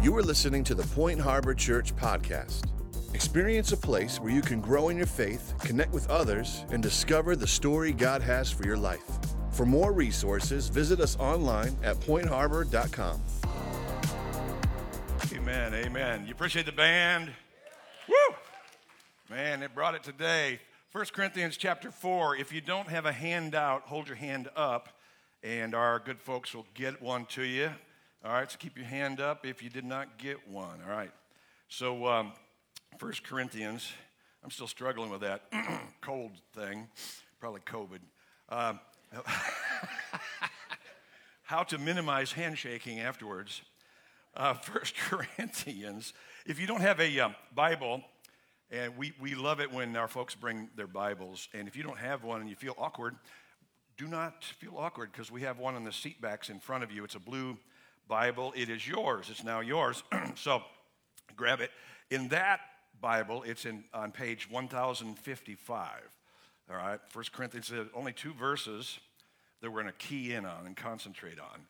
You are listening to the Point Harbor Church podcast. Experience a place where you can grow in your faith, connect with others, and discover the story God has for your life. For more resources, visit us online at pointharbor.com. Amen, amen. You appreciate the band? Woo! Man, it brought it today. 1 Corinthians chapter 4. If you don't have a handout, hold your hand up, and our good folks will get one to you. All right, so keep your hand up if you did not get one. All right. So 1 Corinthians, I'm still struggling with that cold thing, probably COVID. How to minimize handshaking afterwards. 1 Corinthians, if you don't have a Bible, and we love it when our folks bring their Bibles, and if you don't have one and you feel awkward, do not feel awkward because we have one on the seat backs in front of you. It's a blue Bible. It is yours. It's now yours. So grab it. In that Bible, it's on page 1055. All right. 1 Corinthians says only 2 verses that we're going to key in on and concentrate on.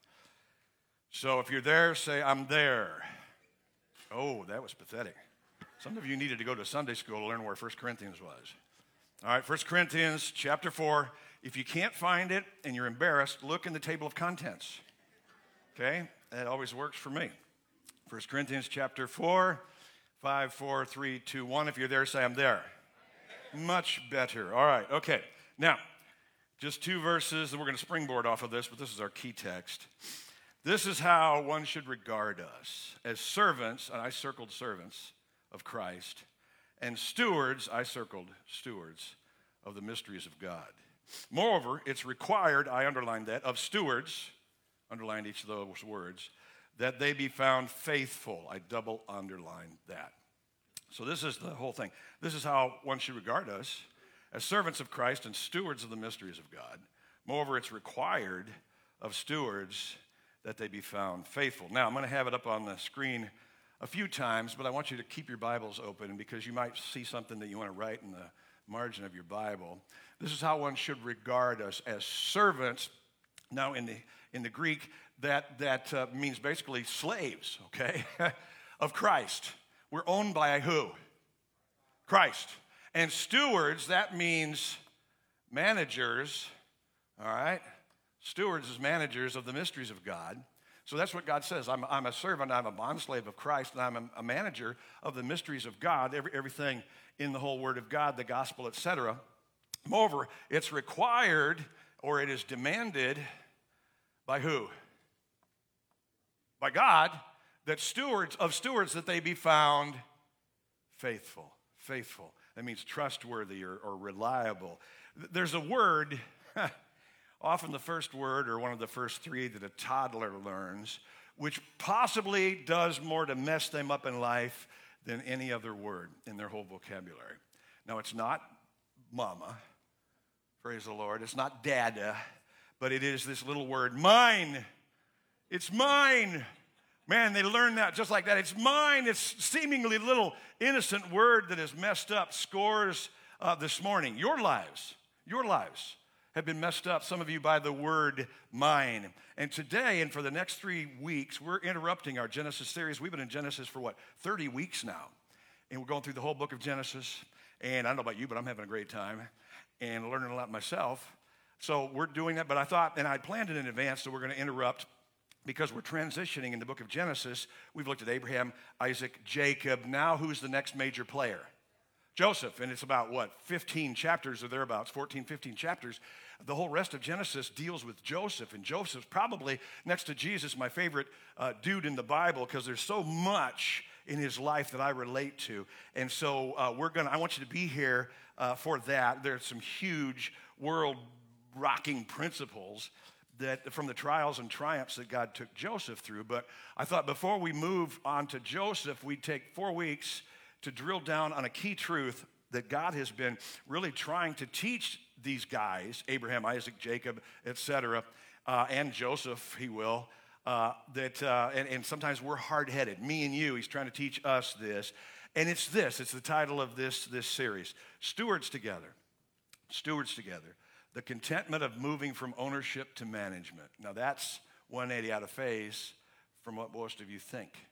So if you're there, say, I'm there. Oh, that was pathetic. Some of you needed to go to Sunday school to learn where 1 Corinthians was. All right, 1 Corinthians chapter 4. If you can't find it and you're embarrassed, look in the table of contents. Okay? That always works for me. 1 Corinthians chapter 4, 5, 4, 3, 2, 1. If you're there, say, I'm there. Much better. All right, okay. Now, just 2 verses, and we're going to springboard off of this, but this is our key text. This is how one should regard us as servants, and I circled servants of Christ, and stewards, I circled stewards of the mysteries of God. Moreover, it's required, I underlined that, of stewards, underlined each of those words, that they be found faithful. I double underlined that. So this is the whole thing. This is how one should regard us as servants of Christ and stewards of the mysteries of God. Moreover, it's required of stewards that they be found faithful. Now, I'm going to have it up on the screen a few times, but I want you to keep your Bibles open because you might see something that you want to write in the margin of your Bible. This is how one should regard us as servants. Now, in the Greek, that means basically slaves, okay, of Christ. We're owned by who? Christ. And stewards, that means managers, all right? Stewards is managers of the mysteries of God. So that's what God says. I'm a servant, I'm a bondslave of Christ, and I'm a manager of the mysteries of God, everything in the whole Word of God, the gospel, etc. Moreover, it's required or it is demanded by who? By God, that stewards that they be found faithful. Faithful. That means trustworthy or reliable. There's a word, often the first word or one of the first 3 that a toddler learns, which possibly does more to mess them up in life than any other word in their whole vocabulary. Now, it's not mama, praise the Lord. It's not dada, but it is this little word, mine. It's mine. Man, they learn that just like that. It's mine. It's seemingly little innocent word that has messed up scores this morning. Your lives have been messed up, some of you, by the word mine. And today and for the next 3 weeks, we're interrupting our Genesis series. We've been in Genesis for 30 weeks now. And we're going through the whole book of Genesis. And I don't know about you, but I'm having a great time and learning a lot myself. So we're doing that, but I thought, and I planned it in advance, so we're going to interrupt because we're transitioning in the book of Genesis. We've looked at Abraham, Isaac, Jacob. Now who's the next major player? Joseph, and it's about, 15 chapters or thereabouts, 14, 15 chapters. The whole rest of Genesis deals with Joseph, and Joseph's probably, next to Jesus, my favorite dude in the Bible because there's so much in his life that I relate to. And so I want you to be here for that. There's some huge world-rocking principles that from the trials and triumphs that God took Joseph through. But I thought before we move on to Joseph, we'd take 4 weeks to drill down on a key truth that God has been really trying to teach these guys, Abraham, Isaac, Jacob, etc., and Joseph, he will, and sometimes we're hard-headed. Me and you, he's trying to teach us this. And it's the title of this series, Stewards Together. Stewards Together. The contentment of moving from ownership to management. Now that's 180 out of phase from what most of you think.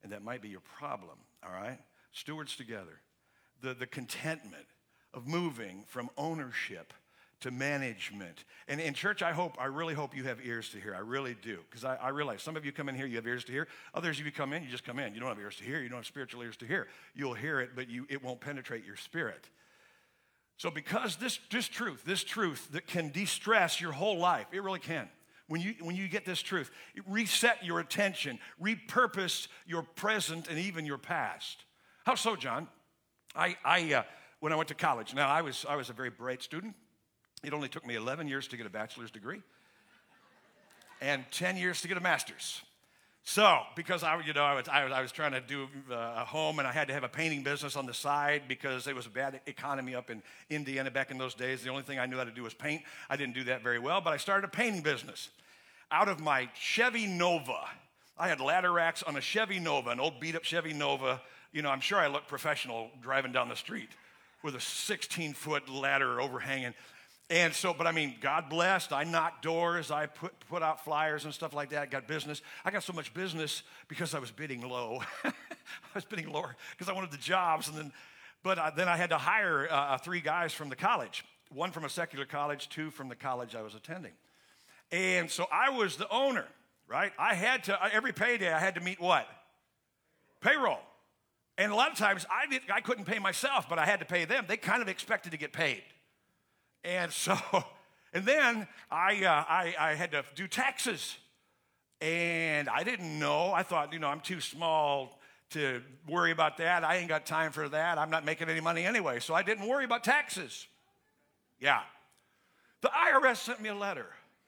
and that might be your problem, all right? Stewards together. The contentment of moving from ownership to management. And in church, I really hope you have ears to hear. I really do. Because I realize some of you come in here, you have ears to hear. Others of you come in, you just come in. You don't have ears to hear. You don't have spiritual ears to hear. You'll hear it, but it won't penetrate your spirit. So because this truth that can de-stress your whole life, it really can. When you get this truth, it reset your attention, repurpose your present and even your past. How so, John? When I went to college, now I was a very bright student. It only took me 11 years to get a bachelor's degree and 10 years to get a master's. So, because I was trying to do a home, and I had to have a painting business on the side because it was a bad economy up in Indiana back in those days. The only thing I knew how to do was paint. I didn't do that very well, but I started a painting business. Out of my Chevy Nova, I had ladder racks on a Chevy Nova, an old beat-up Chevy Nova. You know, I'm sure I looked professional driving down the street with a 16-foot ladder overhanging. And so, but I mean, God blessed. I knocked doors. I put out flyers and stuff like that. I got business. I got so much business because I was bidding low. I was bidding lower because I wanted the jobs. But then I had to hire 3 guys from the college. 1 from a secular college, 2 from the college I was attending. And so I was the owner, right? I had to, every payday, I had to meet what? Payroll. And a lot of times I couldn't pay myself, but I had to pay them. They kind of expected to get paid. And so, and then I had to do taxes. And I didn't know. I thought, I'm too small to worry about that. I ain't got time for that. I'm not making any money anyway. So I didn't worry about taxes. Yeah. The IRS sent me a letter.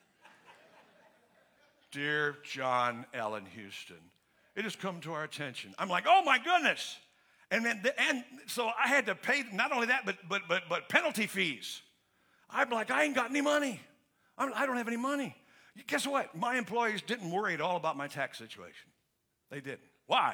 Dear John Allen Houston, it has come to our attention. I'm like, oh my goodness. And so I had to pay not only that, but penalty fees. I'm like, I ain't got any money. I don't have any money. Guess what? My employees didn't worry at all about my tax situation. They didn't. Why?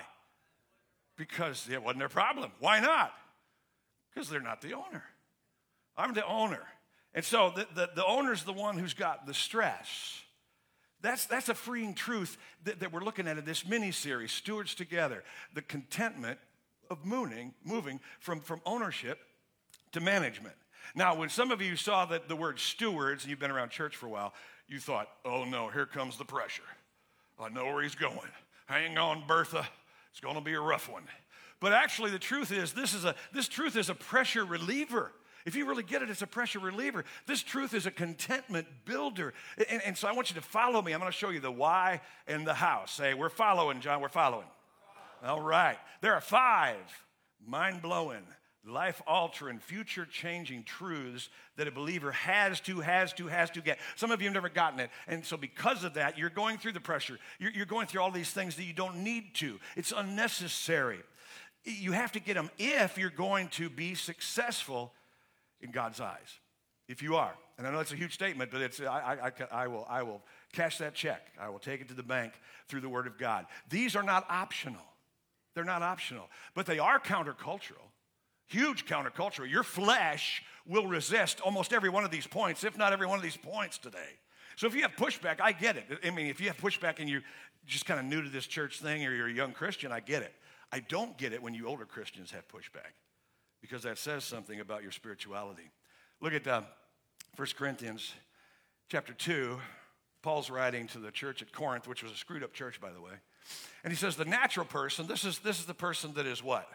Because it wasn't their problem. Why not? Because they're not the owner. I'm the owner. And so the owner's the one who's got the stress. That's a freeing truth that we're looking at in this mini-series, Stewards Together, the contentment of moving from ownership to management. Now, when some of you saw the word stewards, and you've been around church for a while, you thought, oh no, here comes the pressure. I know where he's going. Hang on, Bertha. It's going to be a rough one. But actually, the truth is, this truth is a pressure reliever. If you really get it, it's a pressure reliever. This truth is a contentment builder. And so I want you to follow me. I'm going to show you the why and the how. Say, we're following, John, we're following. All right. There are 5 mind-blowing, life-altering, future-changing truths that a believer has to get. Some of you have never gotten it. And so because of that, you're going through the pressure. You're going through all these things that you don't need to. It's unnecessary. You have to get them if you're going to be successful in God's eyes. If you are. And I know it's a huge statement, but I will cash that check. I will take it to the bank through the Word of God. These are not optional. They're not optional. But they are countercultural. Huge countercultural. Your flesh will resist almost every one of these points, if not every one of these points today. So if you have pushback, I get it. I mean, if you have pushback and you're just kind of new to this church thing or you're a young Christian, I get it. I don't get it when you older Christians have pushback, because that says something about your spirituality. Look at 1 Corinthians chapter 2. Paul's writing to the church at Corinth, which was a screwed up church, by the way. And he says the natural person, this is the person that is what?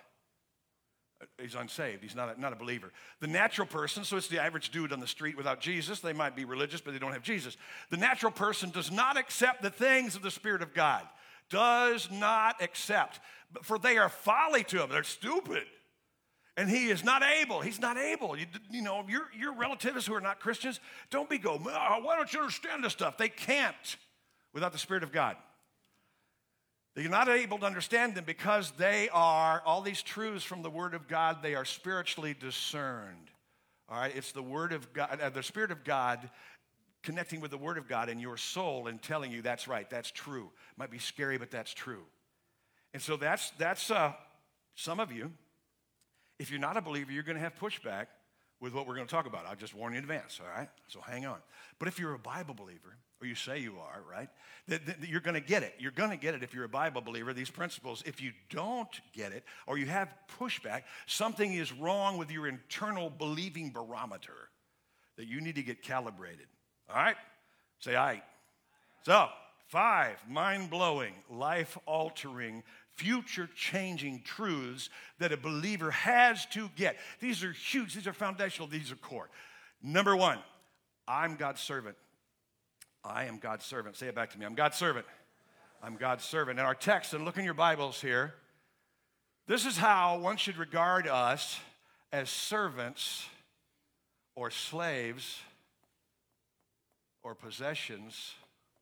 He's unsaved. He's not a believer. The natural person, so it's the average dude on the street without Jesus. They might be religious, but they don't have Jesus. The natural person does not accept the things of the Spirit of God. Does not accept. For they are folly to him. They're stupid. And he is not able. He's not able. You know, your relatives who are not Christians, don't be why don't you understand this stuff? They can't without the Spirit of God. They're not able to understand them because they are, all these truths from the Word of God, they are spiritually discerned. All right? It's the Word of God, the Spirit of God connecting with the Word of God in your soul and telling you that's right, that's true. It might be scary, but that's true. And so that's some of you. If you're not a believer, you're going to have pushback with what we're going to talk about. I'll just warn you in advance, all right? So hang on. But if you're a Bible believer, or you say you are, right, you're going to get it. You're going to get it if you're a Bible believer, these principles. If you don't get it, or you have pushback, something is wrong with your internal believing barometer that you need to get calibrated, all right? Say aye. So, 5 mind-blowing, life-altering, future-changing truths that a believer has to get. These are huge. These are foundational. These are core. Number 1, I'm God's servant. I am God's servant. Say it back to me. I'm God's servant. I'm God's servant. In our text, and look in your Bibles here, this is how one should regard us as servants or slaves or possessions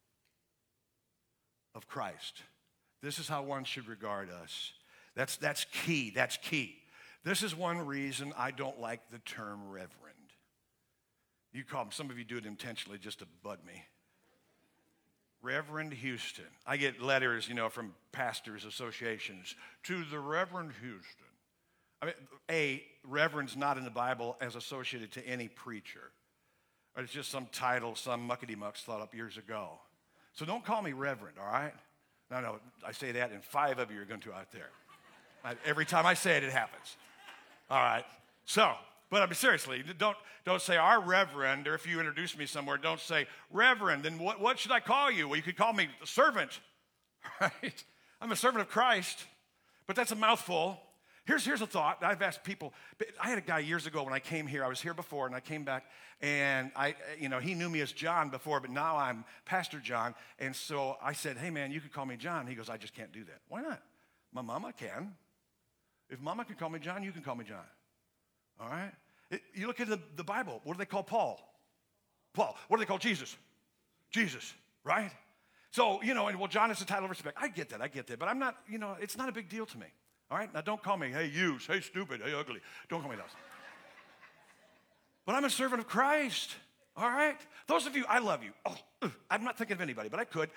of Christ. This is how one should regard us. That's key. That's key. This is one reason I don't like the term reverend. You call them, some of you do it intentionally just to bug me. Reverend Houston. I get letters, from pastors' associations to the Reverend Houston. I mean, reverend's not in the Bible as associated to any preacher. Or it's just some title some muckety-mucks thought up years ago. So don't call me reverend, all right? No, I say that, and 5 of you are going to out there. Every time I say it, it happens. All right. So, but I mean, seriously, don't say our reverend, or if you introduce me somewhere, don't say reverend. Then what should I call you? Well, you could call me servant, right? I'm a servant of Christ, but that's a mouthful. Here's a thought. I've asked people. I had a guy years ago when I came here. I was here before, and I came back, and he knew me as John before, but now I'm Pastor John. And so I said, hey, man, you could call me John. He goes, I just can't do that. Why not? My mama can. If mama can call me John, you can call me John. All right? You look at the Bible. What do they call Paul? Paul. What do they call Jesus? Jesus, right? So, John is the title of respect. I get that. But I'm not, it's not a big deal to me. All right? Now, don't call me, hey, you, hey, stupid, hey, ugly. Don't call me those. But I'm a servant of Christ. All right? Those of you, I love you. Oh, I'm not thinking of anybody, but I could.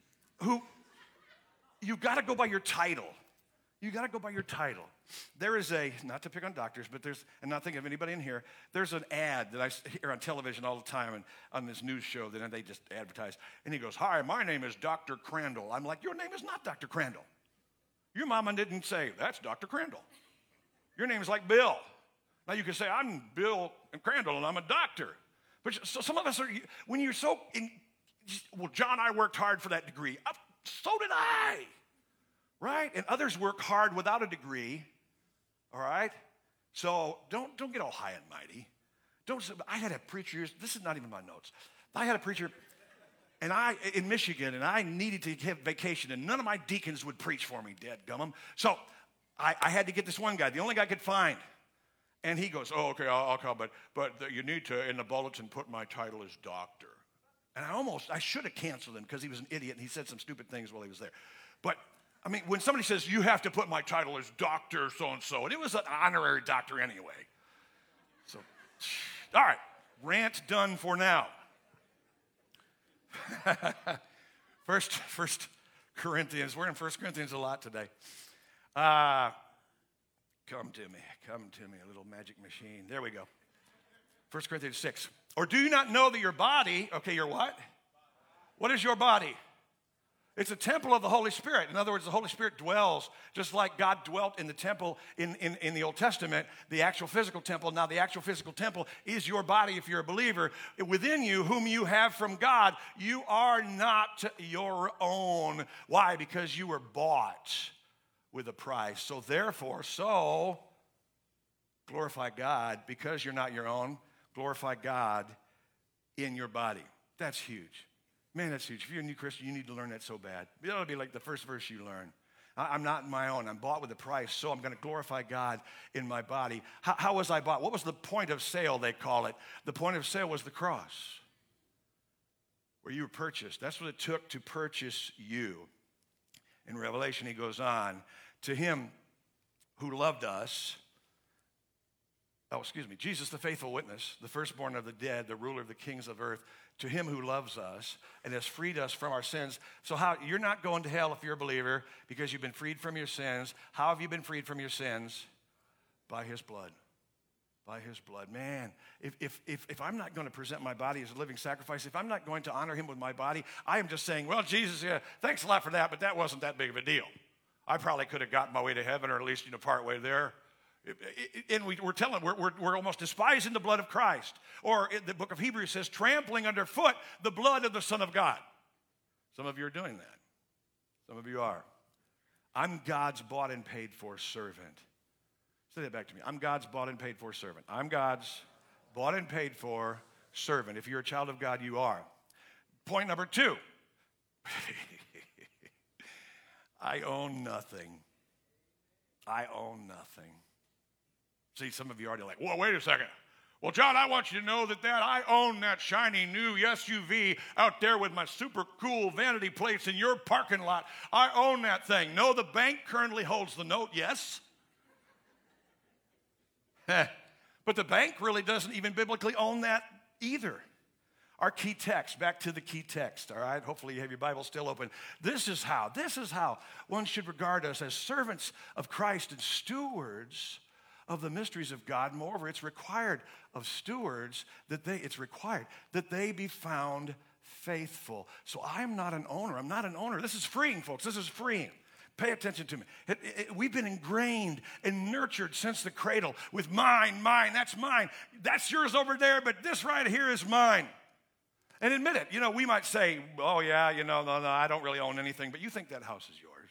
You got to go by your title. You got to go by your title. There is not to pick on doctors, but and not thinking of anybody in here, there's an ad that I hear on television all the time and on this news show that they just advertise. And he goes, hi, my name is Dr. Crandall. I'm like, your name is not Dr. Crandall. Your mama didn't say, that's Dr. Crandall. Your name is like Bill. Now you can say, I'm Bill Crandall and I'm a doctor. But so some of us are, when you're well, John, I worked hard for that degree. So did I. Right? And others work hard without a degree. All right? So don't get all high and mighty. I had a preacher, this is not even my notes. I had a preacher in Michigan, and I needed to have vacation, and none of my deacons would preach for me, dadgummum. So I had to get this one guy, the only guy I could find. And he goes, oh, okay, I'll come, but you need to, in the bulletin, put my title as doctor. And I should have canceled him because he was an idiot, and he said some stupid things while he was there. But, I mean, when somebody says, you have to put my title as doctor so-and-so, and it was an honorary doctor anyway. So, all right, rant done for now. First Corinthians. We're in 1 Corinthians a lot today. Come to me, a little magic machine. There we go. 1 Corinthians 6. Or do you not know that your body, okay, your what? What is your body? It's a temple of the Holy Spirit. In other words, the Holy Spirit dwells, just like God dwelt in the temple in the Old Testament, the actual physical temple. Now, the actual physical temple is your body if you're a believer. Within you, whom you have from God, you are not your own. Why? Because you were bought with a price. So therefore, glorify God. Because you're not your own, glorify God in your body. That's huge. Man, that's huge. If you're a new Christian, you need to learn that so bad. It ought to be like the first verse you learn. I'm not my own. I'm bought with a price, so I'm going to glorify God in my body. How was I bought? What was the point of sale, they call it? The point of sale was the cross, where you were purchased. That's what it took to purchase you. In Revelation, he goes on, to him who loved us, Jesus, the faithful witness, the firstborn of the dead, the ruler of the kings of earth, to him who loves us and has freed us from our sins. So you're not going to hell if you're a believer because you've been freed from your sins. How have you been freed from your sins? By his blood. by his blood. Man, if I'm not going to present my body as a living sacrifice, if I'm not going to honor him with my body, I am just saying, well, Jesus, yeah, thanks a lot for that, but that wasn't that big of a deal. I probably could have gotten my way to heaven, or at least, part way there. And we're almost despising the blood of Christ. Or the book of Hebrews says, trampling underfoot the blood of the Son of God. Some of you are doing that. Some of you are. I'm God's bought and paid for servant. Say that back to me. I'm God's bought and paid for servant. I'm God's bought and paid for servant. If you're a child of God, you are. Point number 2. I own nothing. I own nothing. See, some of you are already like, whoa, wait a second. Well, John, I want you to know that I own that shiny new SUV out there with my super cool vanity plates in your parking lot. I own that thing. No, the bank currently holds the note, yes. But the bank really doesn't even biblically own that either. Our key text, back to the key text, all right? Hopefully you have your Bible still open. This is how one should regard us as servants of Christ and stewards of the mysteries of God. Moreover, it's required of stewards that they be found faithful. So I'm not an owner. I'm not an owner. This is freeing, folks. This is freeing. Pay attention to me. We've been ingrained and nurtured since the cradle with mine, that's mine. That's yours over there, but this right here is mine. And admit it. We might say, oh, yeah, no, I don't really own anything, but you think that house is yours.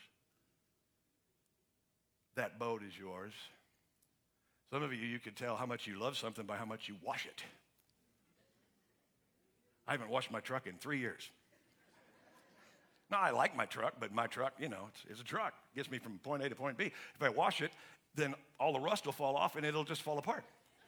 That boat is yours. Some of you can tell how much you love something by how much you wash it. I haven't washed my truck in 3 years. Now, I like my truck, but my truck, it's a truck. It gets me from point A to point B. If I wash it, then all the rust will fall off and it'll just fall apart.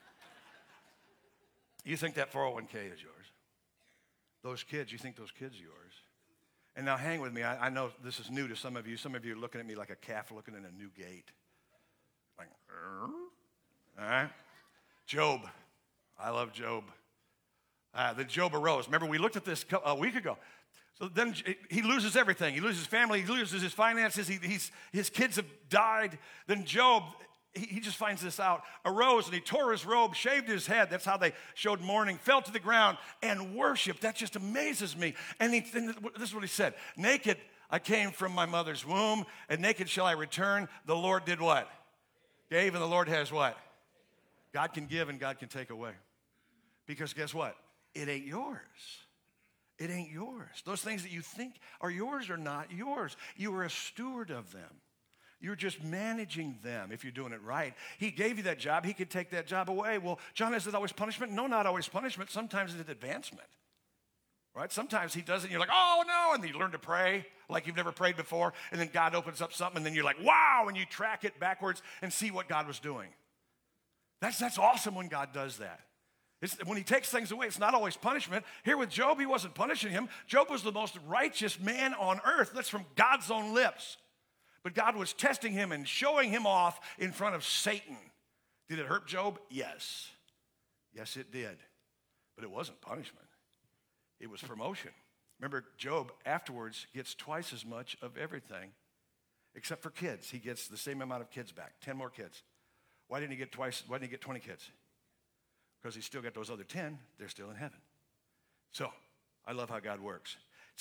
You think that 401k is yours. Those kids, you think those kids are yours. And now hang with me. I know this is new to some of you. Some of you are looking at me like a calf looking in a new gate. Like, all right? Job. I love Job. Then Job arose. Remember, we looked at this a week ago. So then he loses everything. He loses family. He loses his finances. His kids have died. Then Job, he just finds this out, arose and he tore his robe, shaved his head. That's how they showed mourning, fell to the ground and worshiped. That just amazes me. And this is what he said. Naked I came from my mother's womb, and naked shall I return. The Lord did what? Gave, and the Lord has what? God can give and God can take away. Because guess what? It ain't yours. It ain't yours. Those things that you think are yours are not yours. You are a steward of them. You're just managing them if you're doing it right. He gave you that job. He could take that job away. Well, John, is it always punishment? No, not always punishment. Sometimes it's advancement. Right? Sometimes he does it and you're like, oh, no. And then you learn to pray like you've never prayed before. And then God opens up something and then you're like, wow. And you track it backwards and see what God was doing. That's awesome when God does that. When he takes things away, it's not always punishment. Here with Job, he wasn't punishing him. Job was the most righteous man on earth. That's from God's own lips. But God was testing him and showing him off in front of Satan. Did it hurt Job? Yes. Yes, it did. But it wasn't punishment. It was promotion. Remember, Job afterwards gets twice as much of everything, except for kids. He gets the same amount of kids back, 10 more kids. Why didn't he get 20 kids? Because he still got those other 10. They're still in heaven. So, I love how God works.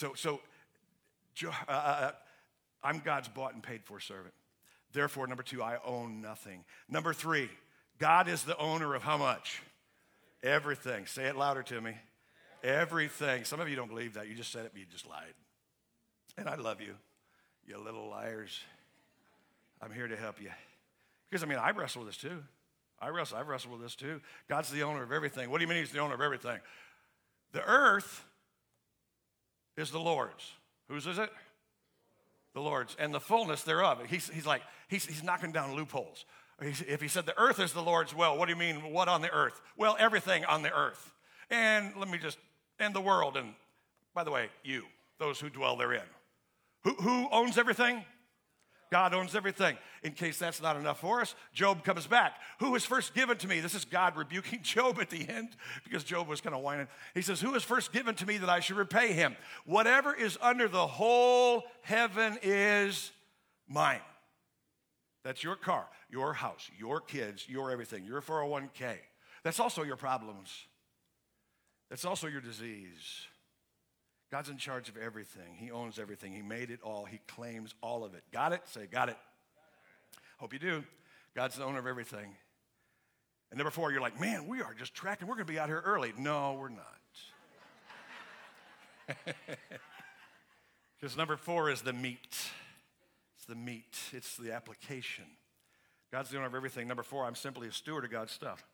I'm God's bought and paid for servant. Therefore, number 2, I own nothing. Number 3, God is the owner of how much? Everything. Say it louder to me. Everything. Some of you don't believe that. You just said it, but you just lied. And I love you, you little liars. I'm here to help you. Because, I wrestle with this too. I've wrestled with this too. God's the owner of everything. What do you mean he's the owner of everything? The earth is the Lord's. Whose is it? The Lord's. And the fullness thereof. He's knocking down loopholes. If he said the earth is the Lord's, well, what do you mean, what on the earth? Well, everything on the earth. And the world. And by the way, you, those who dwell therein. Who owns everything? God owns everything. In case that's not enough for us, Job comes back. Who was first given to me? This is God rebuking Job at the end because Job was kind of whining. He says, who was first given to me that I should repay him? Whatever is under the whole heaven is mine. That's your car, your house, your kids, your everything, your 401k. That's also your problems. That's also your disease. God's in charge of everything. He owns everything. He made it all. He claims all of it. Got it? Say, got it. Hope you do. God's the owner of everything. And number 4, you're like, man, we are just tracking. We're going to be out here early. No, we're not. Because number 4 is the meat. It's the meat. It's the application. God's the owner of everything. Number 4, I'm simply a steward of God's stuff.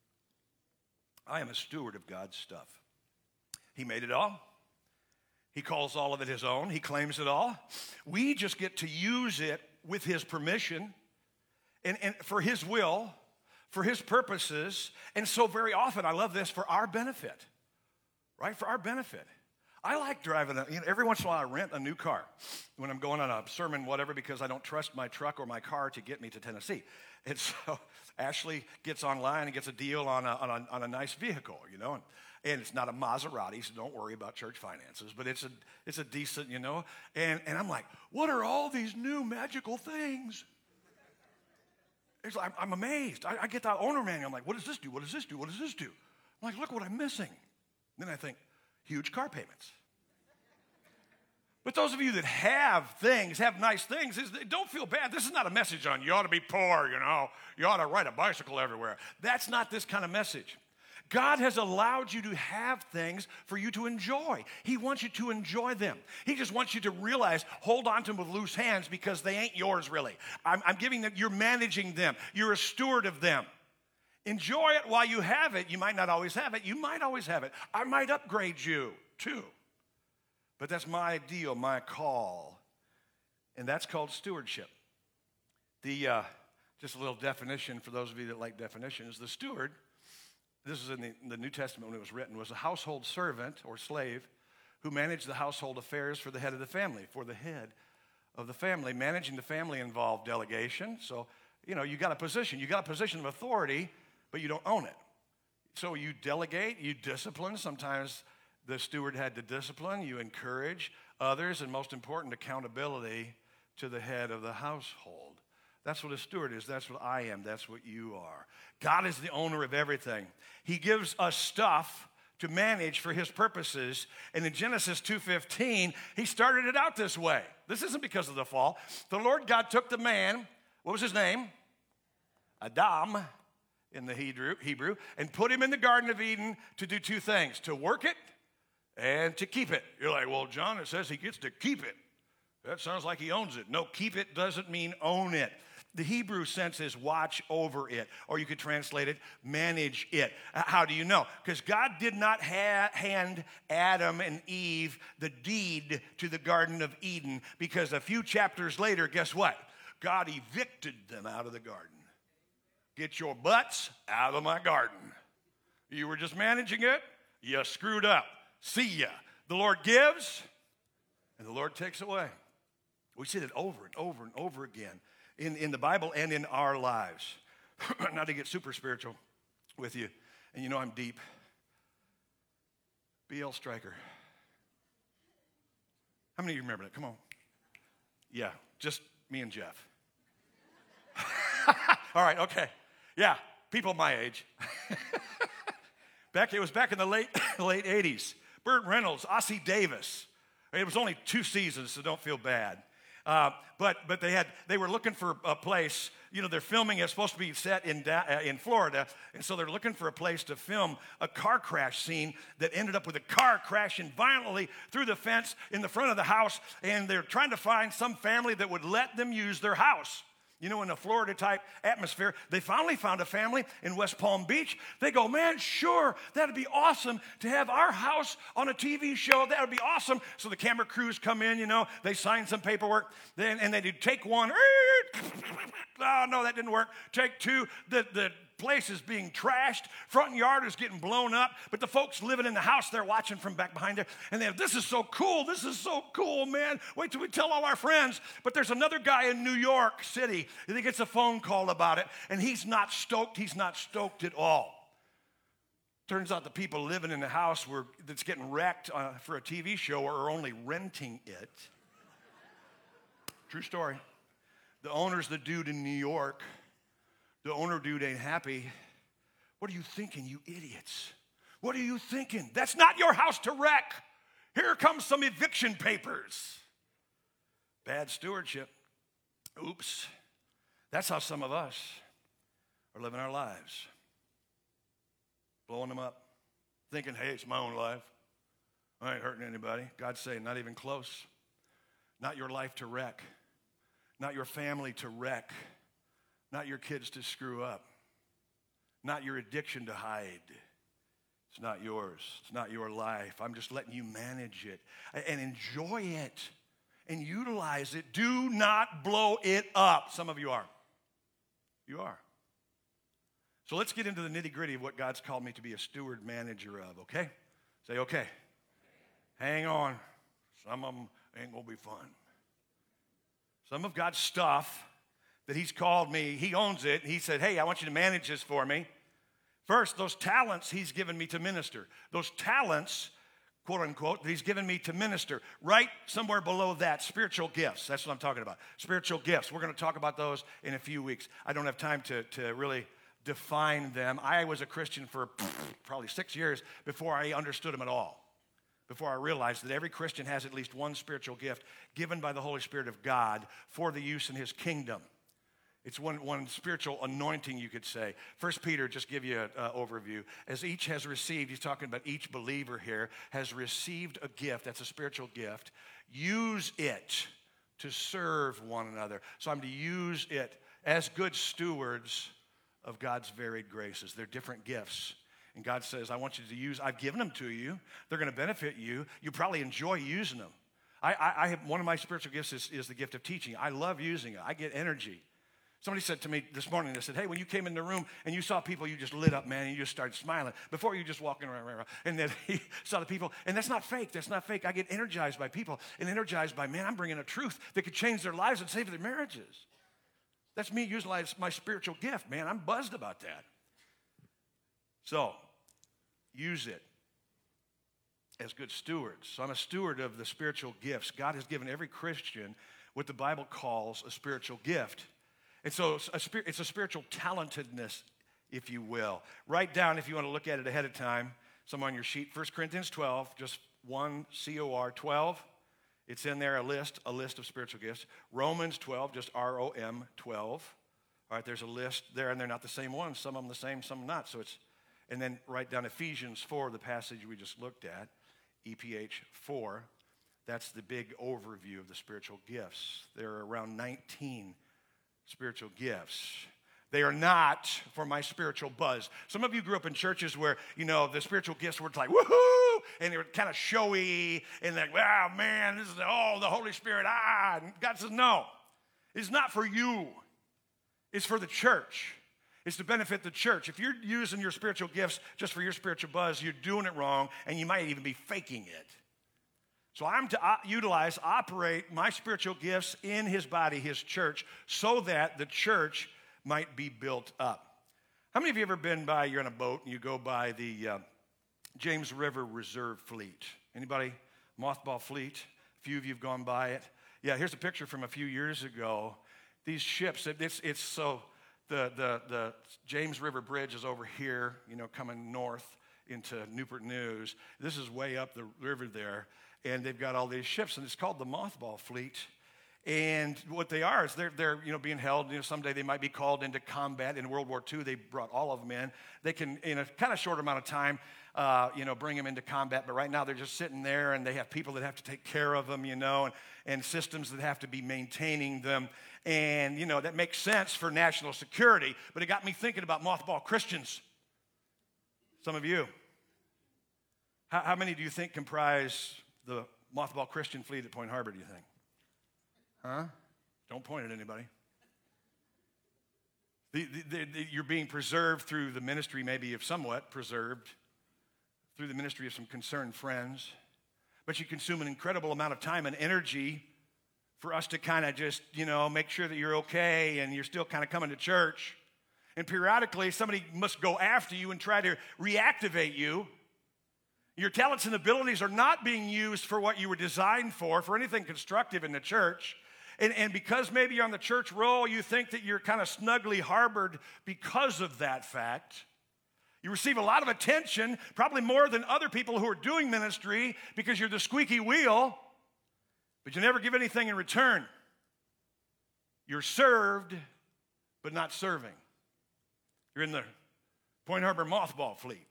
I am a steward of God's stuff. He made it all. He calls all of it his own. He claims it all. We just get to use it with his permission and for his will, for his purposes. And so very often, I love this, for our benefit, right? For our benefit. I like driving, every once in a while I rent a new car when I'm going on a sermon, whatever, because I don't trust my truck or my car to get me to Tennessee. And so Ashley gets online and gets a deal on a nice vehicle, and it's not a Maserati, so don't worry about church finances, but it's a decent, and I'm like, what are all these new magical things? It's like, I'm amazed. I get that owner manual. I'm like, what does this do? What does this do? What does this do? I'm like, look what I'm missing. Then I think, huge car payments. But those of you that have nice things, don't feel bad. This is not a message on you ought to be poor, You ought to ride a bicycle everywhere. That's not this kind of message. God has allowed you to have things for you to enjoy. He wants you to enjoy them. He just wants you to realize, hold on to them with loose hands because they ain't yours really. I'm giving them, you're managing them. You're a steward of them. Enjoy it while you have it. You might not always have it. You might always have it. I might upgrade you too. But that's my deal, my call. And that's called stewardship. Just a little definition for those of you that like definitions. The steward, this is in the New Testament when it was written, was a household servant or slave who managed the household affairs for the head of the family, for the head of the family. Managing the family involved delegation. So, you got a position. You got a position of authority, but you don't own it. So you delegate, you discipline. Sometimes the steward had to discipline. You encourage others, and most important, accountability to the head of the household. That's what a steward is. That's what I am. That's what you are. God is the owner of everything. He gives us stuff to manage for his purposes. And in Genesis 2:15, he started it out this way. This isn't because of the fall. The Lord God took the man, what was his name? Adam in the Hebrew, and put him in the Garden of Eden to do 2 things, to work it and to keep it. You're like, well, John, it says he gets to keep it. That sounds like he owns it. No, keep it doesn't mean own it. The Hebrew sense is watch over it, or you could translate it, manage it. How do you know? Because God did not hand Adam and Eve the deed to the Garden of Eden, because a few chapters later, guess what? God evicted them out of the garden. Get your butts out of my garden. You were just managing it. You screwed up. See ya. The Lord gives, and the Lord takes away. We see that over and over and over again in the Bible and in our lives. Not to get super spiritual with you, and I'm deep. B.L. Stryker. How many of you remember that? Come on. Yeah, just me and Jeff. All right, okay. Yeah, people my age. It was back in the late 80s. Burt Reynolds, Ossie Davis. It was only 2 seasons, so don't feel bad. But they were looking for a place. They're filming. It's supposed to be set in Florida, and so they're looking for a place to film a car crash scene that ended up with a car crashing violently through the fence in the front of the house. And they're trying to find some family that would let them use their house. In a Florida-type atmosphere. They finally found a family in West Palm Beach. They go, man, sure, that'd be awesome to have our house on a TV show. That would be awesome. So the camera crews come in, they sign some paperwork, and they do take 1. Oh, no, that didn't work. Take 2. The place is being trashed. Front yard is getting blown up. But the folks living in the house, they're watching from back behind there. And they're, this is so cool. This is so cool, man. Wait till we tell all our friends. But there's another guy in New York City that gets a phone call about it. And he's not stoked. He's not stoked at all. Turns out the people living in the house that's getting wrecked for a TV show are only renting it. True story. The owner's the dude in New York. The owner dude ain't happy What are you thinking, you idiots? What are you thinking? That's not your house to wreck. Here comes some eviction papers. Bad stewardship. Oops. That's how some of us are living our lives. Blowing them up. Thinking, hey, it's my own life. I ain't hurting anybody. God's saying, not even close. Not your life to wreck. Not your family to wreck. Not your kids to screw up. Not your addiction to hide. It's not yours. It's not your life. I'm just letting you manage it and enjoy it and utilize it. Do not blow it up. Some of you are. You are. So let's get into the nitty-gritty of what God's called me to be a steward manager of, okay? Say, okay. Hang on. Some of them ain't going to be fun. Some of God's stuff that he's called me, he owns it. He said, hey, I want you to manage this for me. First, those talents he's given me to minister. Those talents, quote unquote, that he's given me to minister. Right somewhere below that, spiritual gifts. That's what I'm talking about. Spiritual gifts. We're going to talk about those in a few weeks. I don't have time to really define them. I was a Christian for probably 6 years before I understood them at all. Before I realized that every Christian has at least one spiritual gift given by the Holy Spirit of God for the use in his kingdom. It's one spiritual anointing, you could say. 1 Peter, just give you an overview. As each has received, he's talking about each believer here, has received a gift. That's a spiritual gift. Use it to serve one another. So I'm to use it as good stewards of God's varied graces. They're different gifts. And God says, I want you to use, I've given them to you. They're going to benefit you. You probably enjoy using them. I have, one of my spiritual gifts is the gift of teaching. I love using it. I get energy. Somebody said to me this morning, they said, hey, when you came in the room and you saw people, you just lit up, man, and you just started smiling. Before you just walking around. And then he saw the people, and that's not fake. That's not fake. I get energized by people and energized by, man, I'm bringing a truth that could change their lives and save their marriages. That's me using my spiritual gift, man. I'm buzzed about that. So, use it as good stewards. So I'm a steward of the spiritual gifts. God has given every Christian what the Bible calls a spiritual gift. And so it's a spiritual talentedness, if you will. Write down, if you want to look at it ahead of time, some on your sheet, 1 Corinthians 12, just 1 COR 12. It's in there, a list of spiritual gifts. Romans 12, just ROM 12. All right, there's a list there, and they're not the same ones. Some of them the same, some not. So it's, and then write down Ephesians 4, the passage we just looked at, EPH 4. That's the big overview of the spiritual gifts. There are around 19 spiritual gifts. They are not for my spiritual buzz. Some of you grew up in churches where, you know, the spiritual gifts were like, woohoo, and they were kind of showy, and like, wow, man, this is, the Holy Spirit, And God says, no, it's not for you. It's for the church. It's to benefit the church. If you're using your spiritual gifts just for your spiritual buzz, you're doing it wrong, and you might even be faking it. So I'm to operate my spiritual gifts in his body, his church, so that the church might be built up. How many of you ever been by, you're on a boat, and you go by the James River Reserve Fleet? Anybody? Mothball Fleet? A few of you have gone by it. Yeah, here's a picture from a few years ago. These ships, it's so, the James River Bridge is over here, you know, coming north into Newport News. This is way up the river there. And they've got all these ships, and it's called the Mothball Fleet. And what they are is they're you know, being held. You know, someday they might be called into combat. In World War II, they brought all of them in. They can, in a kind of short amount of time, you know, bring them into combat. But right now they're just sitting there, and they have people that have to take care of them, you know, and systems that have to be maintaining them. And, you know, that makes sense for national security. But it got me thinking about mothball Christians. Some of you. How many do you think comprise the mothball Christian fleet at Point Harbor, do you think? Huh? Don't point at anybody. You're being preserved through the ministry, maybe of somewhat preserved, through the ministry of some concerned friends. But you consume an incredible amount of time and energy for us to kind of just, you know, make sure that you're okay and you're still kind of coming to church. And periodically, somebody must go after you and try to reactivate you. Your talents and abilities are not being used for what you were designed for anything constructive in the church. And because maybe you're on the church roll, you think that you're kind of snugly harbored because of that fact. You receive a lot of attention, probably more than other people who are doing ministry because you're the squeaky wheel, but you never give anything in return. You're served, but not serving. You're in the Point Harbor mothball fleet.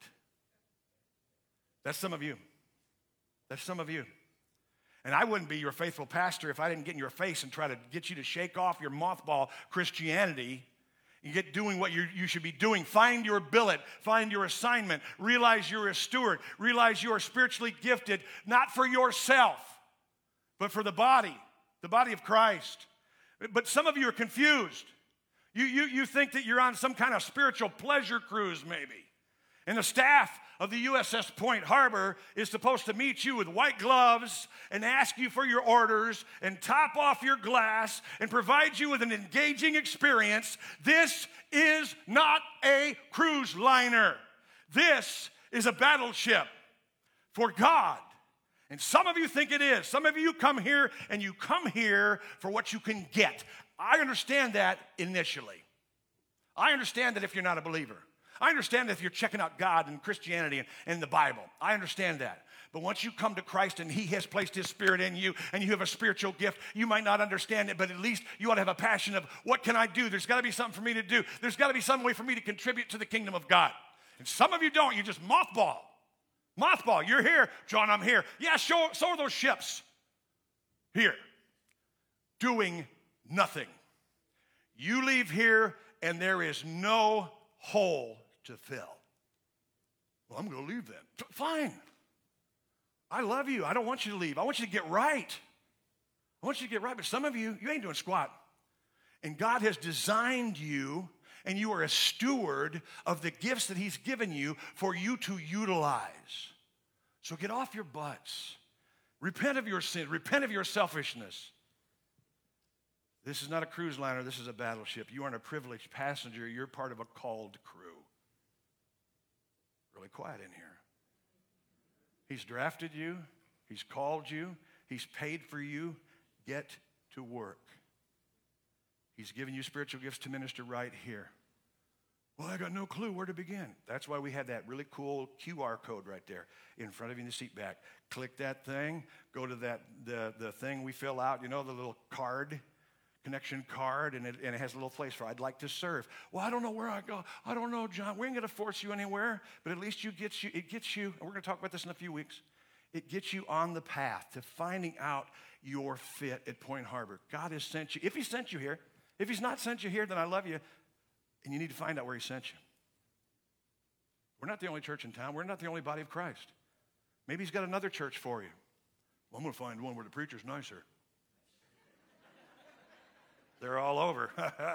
That's some of you. That's some of you. And I wouldn't be your faithful pastor if I didn't get in your face and try to get you to shake off your mothball Christianity and get doing what you should be doing. Find your billet. Find your assignment. Realize you're a steward. Realize you are spiritually gifted, not for yourself, but for the body of Christ. But some of you are confused. You think that you're on some kind of spiritual pleasure cruise maybe. And the staff of the USS Point Harbor is supposed to meet you with white gloves and ask you for your orders and top off your glass and provide you with an engaging experience. This is not a cruise liner. This is a battleship for God. And some of you think it is. Some of you come here and you come here for what you can get. I understand that initially. I understand that if you're not a believer. I understand that if you're checking out God and Christianity and the Bible. I understand that. But once you come to Christ and He has placed His Spirit in you and you have a spiritual gift, you might not understand it, but at least you ought to have a passion of, what can I do? There's got to be something for me to do. There's got to be some way for me to contribute to the kingdom of God. And some of you don't. You just mothball. Mothball. You're here. John, I'm here. Yeah, so are those ships. Here. Doing nothing. You leave here and there is no hole to fill. Well, I'm going to leave then. Fine. I love you. I don't want you to leave. I want you to get right. I want you to get right. But some of you ain't doing squat. And God has designed you, and you are a steward of the gifts that He's given you for you to utilize. So get off your butts. Repent of your sin. Repent of your selfishness. This is not a cruise liner. This is a battleship. You aren't a privileged passenger. You're part of a called crew. Really quiet in here. He's drafted you. He's called you. He's paid for you. Get to work. He's given you spiritual gifts to minister right here. Well, I got no clue where to begin. That's why we had that really cool QR code right there in front of you in the seat back. Click that thing. Go to that the thing we fill out, the little card, connection card, and it has a little place for I'd like to serve. Well, I don't know where I go. I don't know, John. We ain't going to force you anywhere, but at least it gets you, and we're going to talk about this in a few weeks. It gets you on the path to finding out your fit at Point Harbor. God has sent you. If He sent you here, if He's not sent you here, then I love you, and you need to find out where He sent you. We're not the only church in town. We're not the only body of Christ. Maybe He's got another church for you. Well, I'm going to find one where the preacher's nicer. They're all over.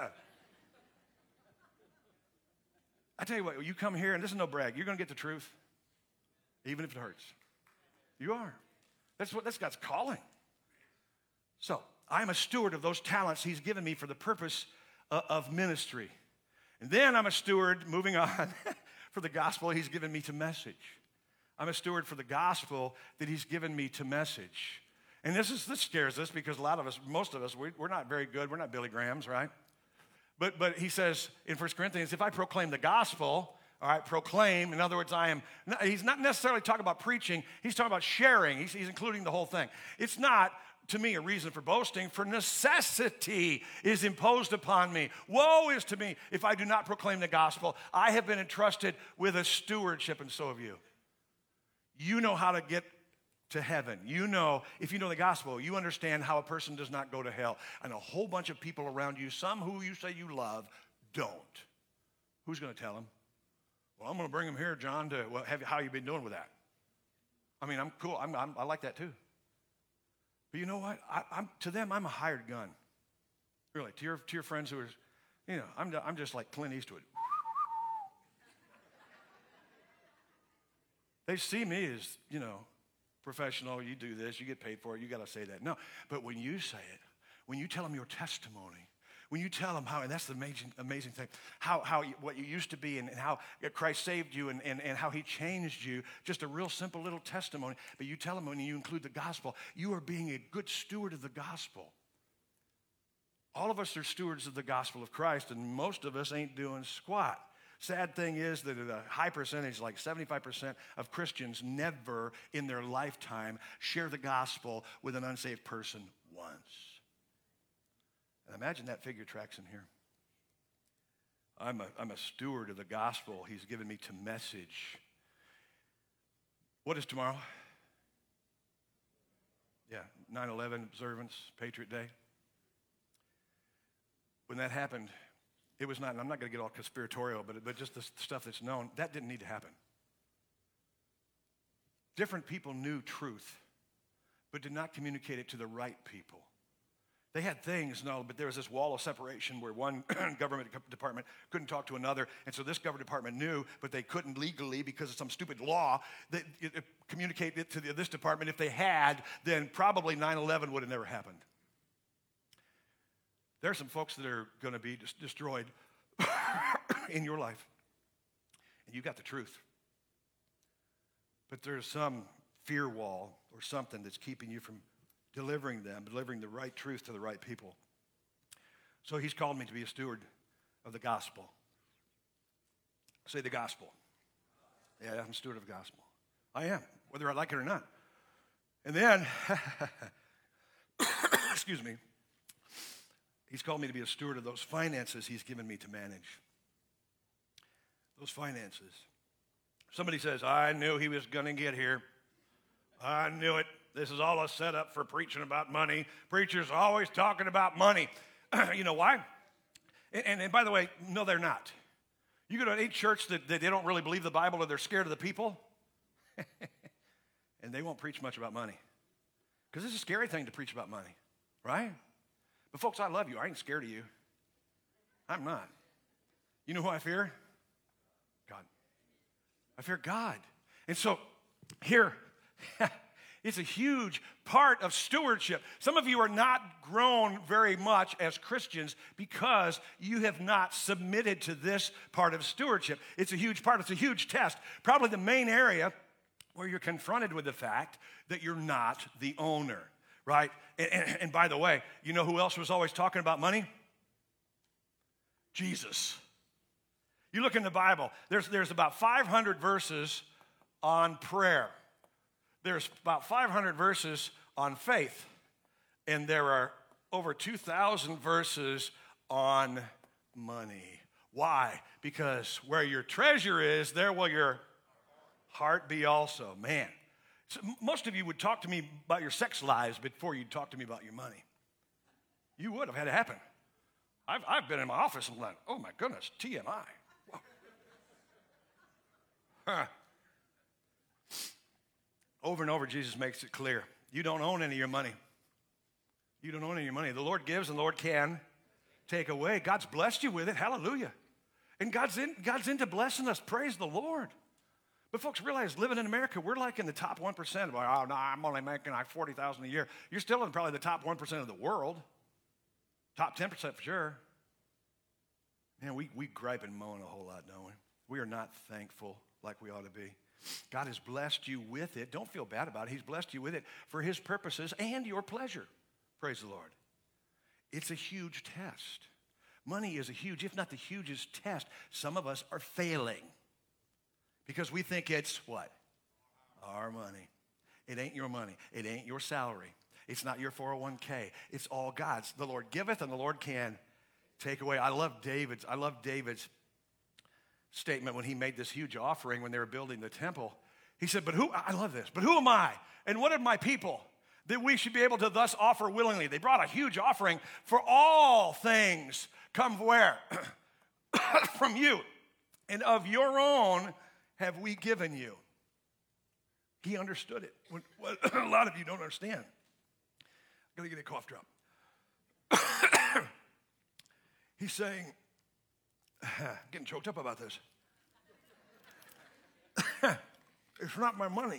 I tell you what, you come here, and this is no brag, you're going to get the truth, even if it hurts. You are. That's God's calling. So, I'm a steward of those talents He's given me for the purpose of ministry. And then I'm a steward, moving on, for the gospel He's given me to message. I'm a steward for the gospel that He's given me to message. And this scares us because a lot of us, most of us, we're not very good. We're not Billy Grahams, right? But he says in 1 Corinthians, if I proclaim the gospel, all right, proclaim, in other words, he's not necessarily talking about preaching. He's talking about sharing. He's including the whole thing. It's not, to me, a reason for boasting, for necessity is imposed upon me. Woe is to me if I do not proclaim the gospel. I have been entrusted with a stewardship, and so have you. You know how to get to heaven. If you know the gospel, you understand how a person does not go to hell. And a whole bunch of people around you, some who you say you love, don't. Who's going to tell them? Well, I'm going to bring them here, John, how you been doing with that? I mean, I'm cool. I like that too. But you know what? To them, I'm a hired gun. Really, to your friends who are, I'm just like Clint Eastwood. They see me as, professional, you do this, you get paid for it, you got to say that. No, but when you say it, when you tell them your testimony, when you tell them how, and that's the amazing thing, what you used to be and how Christ saved you and how He changed you, just a real simple little testimony, but you tell them when you include the gospel, you are being a good steward of the gospel. All of us are stewards of the gospel of Christ, and most of us ain't doing squat. Sad thing is that a high percentage, like 75% of Christians, never in their lifetime share the gospel with an unsaved person once. And imagine that figure tracks in here. I'm a steward of the gospel he's given me to message. What is tomorrow? Yeah, 9/11 observance, Patriot Day. When that happened, it was not, and I'm not going to get all conspiratorial, but just the stuff that's known, that didn't need to happen. Different people knew truth, but did not communicate it to the right people. They had things, no, but there was this wall of separation where one government department couldn't talk to another, and so this government department knew, but they couldn't legally because of some stupid law that communicate it to this department. If they had, then probably 9/11 would have never happened. There are some folks that are going to be destroyed in your life, and you got the truth. But there's some fear wall or something that's keeping you from delivering the right truth to the right people. So he's called me to be a steward of the gospel. Say the gospel. Yeah, I'm a steward of the gospel. I am, whether I like it or not. And then, excuse me, he's called me to be a steward of those finances he's given me to manage. Those finances. Somebody says, I knew he was going to get here. I knew it. This is all a setup for preaching about money. Preachers are always talking about money. You know why? And by the way, no, they're not. You go to any church that they don't really believe the Bible or they're scared of the people, and they won't preach much about money. Because it's a scary thing to preach about money, right? But folks, I love you. I ain't scared of you. I'm not. You know who I fear? God. I fear God. And so here, it's a huge part of stewardship. Some of you are not grown very much as Christians because you have not submitted to this part of stewardship. It's a huge part. It's a huge test. Probably the main area where you're confronted with the fact that you're not the owner, right? And by the way, you know who else was always talking about money? Jesus. You look in the Bible, there's about 500 verses on prayer. There's about 500 verses on faith, and there are over 2,000 verses on money. Why? Because where your treasure is, there will your heart be also. Man, so most of you would talk to me about your sex lives before you'd talk to me about your money. You would have had it happen. I've been in my office and like, oh my goodness, TMI. Whoa. Huh. Over and over, Jesus makes it clear. You don't own any of your money. You don't own any of your money. The Lord gives and the Lord can take away. God's blessed you with it. Hallelujah. And God's into blessing us. Praise the Lord. But folks, realize living in America, we're like in the top 1%. Oh, no, I'm only making like $40,000 a year. You're still in probably the top 1% of the world. Top 10% for sure. Man, we gripe and moan a whole lot, don't we? We are not thankful like we ought to be. God has blessed you with it. Don't feel bad about it. He's blessed you with it for his purposes and your pleasure. Praise the Lord. It's a huge test. Money is a huge, if not the hugest test. Some of us are failing because we think it's what? Our money. It ain't your money. It ain't your salary. It's not your 401k. It's all God's. The Lord giveth and the Lord can take away. I love David's statement when he made this huge offering when they were building the temple. He said, I love this, but who am I? And what are my people that we should be able to thus offer willingly? They brought a huge offering. For all things come where? From you. And of your own have we given you. He understood it. What a lot of you don't understand. I'm going to get a cough drop. He's saying, getting choked up about this. It's not my money.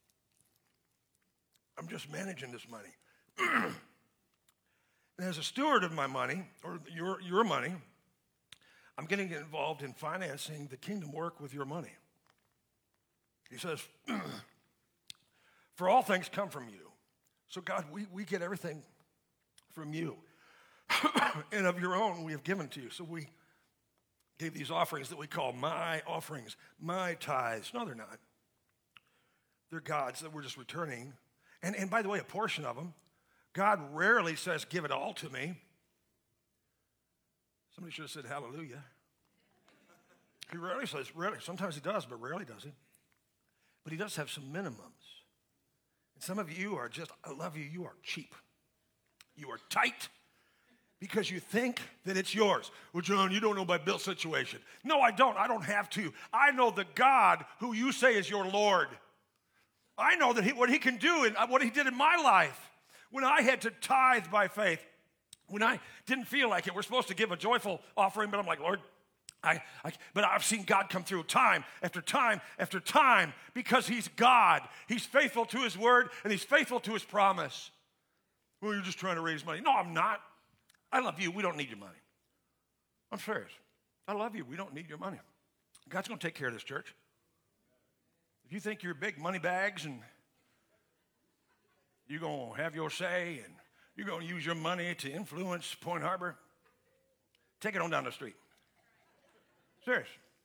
I'm just managing this money. And as a steward of my money, or your money, I'm getting involved in financing the kingdom work with your money. He says, for all things come from you. So God, we get everything from you. And of your own we have given to you. So we gave these offerings that we call my offerings, my tithes. No, they're not. They're God's that we're just returning. And by the way, a portion of them, God rarely says, give it all to me. Somebody should have said hallelujah. He rarely says, rarely. Sometimes he does, but rarely does he. But he does have some minimums. And some of you are just, I love you, you are cheap. You are tight because you think that it's yours. Well, John, you don't know my bill situation. No, I don't. I don't have to. I know the God who you say is your Lord. I know that what he can do and what he did in my life when I had to tithe by faith, when I didn't feel like it. We're supposed to give a joyful offering, but I'm like, Lord, but I've seen God come through time after time after time because he's God. He's faithful to his word and he's faithful to his promise. Well, you're just trying to raise money. No, I'm not. I love you. We don't need your money. I'm serious. I love you. We don't need your money. God's going to take care of this church. If you think you're big money bags and you're going to have your say and you're going to use your money to influence Point Harbor, take it on down the street. Serious.